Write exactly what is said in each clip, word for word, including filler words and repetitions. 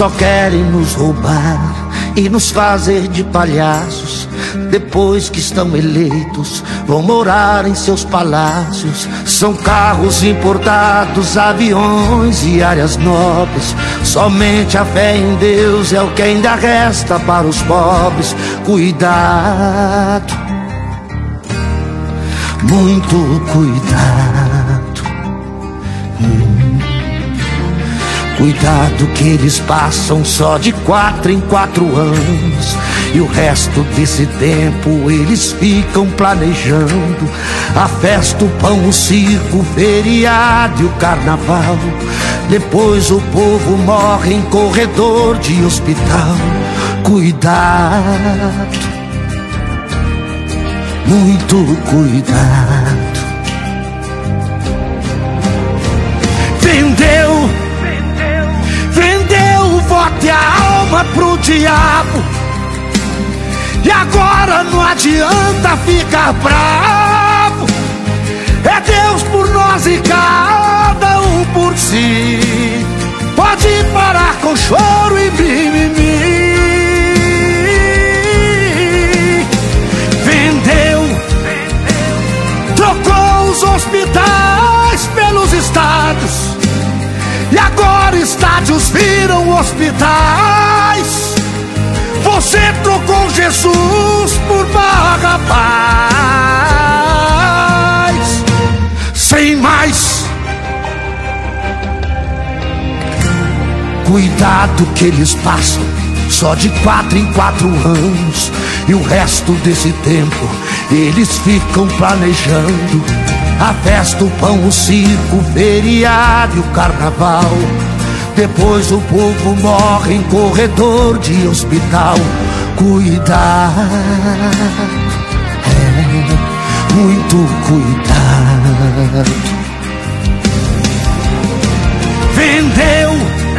só querem nos roubar e nos fazer de palhaços. Depois que estão eleitos, vão morar em seus palácios. São carros importados, aviões e áreas nobres. Somente a fé em Deus é o que ainda resta para os pobres. Cuidado, muito cuidado. hum. Cuidado que eles passam só de quatro em quatro anos, e o resto desse tempo eles ficam planejando a festa, o pão, o circo, o feriado e o carnaval. Depois o povo morre em corredor de hospital. Cuidado, muito cuidado. Vendeu, vendeu o voto e a alma pro diabo. E agora não adianta ficar bravo. É Deus por nós e cada um por si. Pode parar com choro e mimimi. Vendeu, trocou os hospitais pelos estádios. E agora estádios viram hospitais. Você trocou Jesus por Barrabás. Sem mais, cuidado que eles passam só de quatro em quatro anos, e o resto desse tempo eles ficam planejando a festa, o pão, o circo, o feriado e o carnaval. Depois o povo morre em corredor de hospital. Cuidado, é, muito cuidado. Vendeu,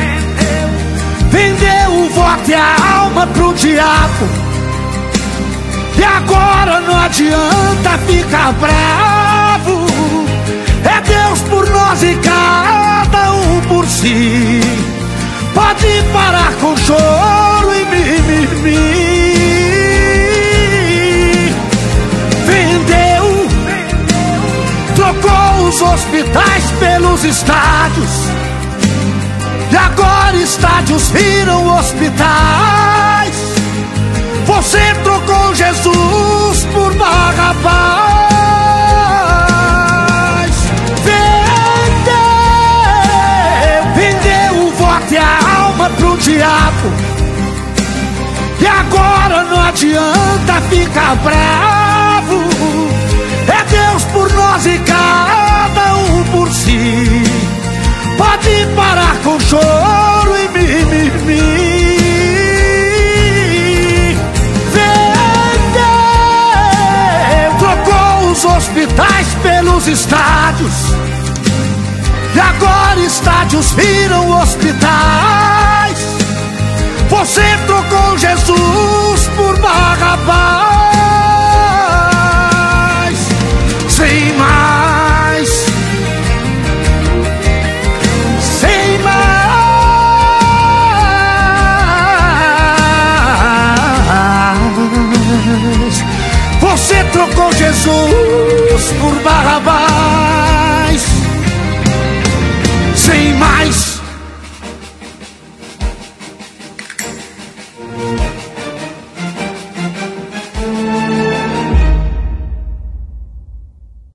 vendeu o voto e a alma pro diabo. E agora não adianta ficar bravo. É Deus por nós e cada um por si. Pode parar com choro e mimimi. Vendeu, trocou os hospitais pelos estádios. E agora estádios viram hospitais. Você trocou Jesus por Barrabás. E a alma pro diabo. E agora não adianta ficar bravo. É Deus por nós e cada um por si. Pode parar com choro e mimimi. Vendeu, trocou os hospitais pelos estádios. E agora estádios viram hospitais. Você trocou Jesus por Barrabás. Sem mais, sem mais. Você trocou Jesus por Barrabás. Sem mais.